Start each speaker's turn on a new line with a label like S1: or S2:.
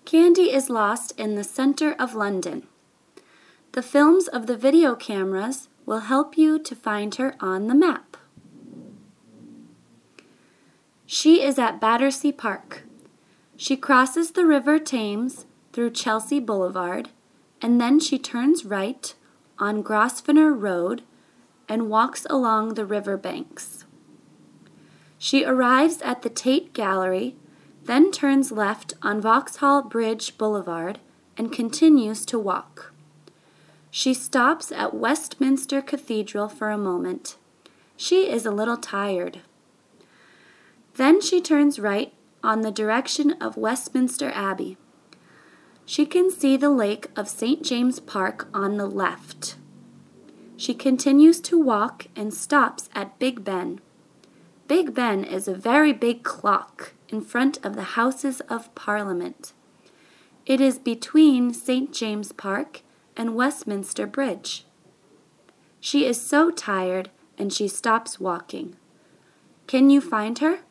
S1: Candy is lost in the center of London. The films of the video cameras will help you to find her on the map. She is at Battersea Park. She crosses the River Thames through Chelsea Boulevard, and then she turns right on Grosvenor Road and walks along the river banks. She arrives at the Tate Gallery, then turns left on Vauxhall Bridge Boulevard and continues to walk. She stops at Westminster Cathedral for a moment. She is a little tired. Then she turns right on the direction of Westminster Abbey. She can see the lake of St. James Park on the left. She continues to walk and stops at Big Ben. Big Ben is a very big clock in front of the Houses of Parliament. It is between St. James Park and Westminster Bridge. She is so tired and she stops walking. Can you find her?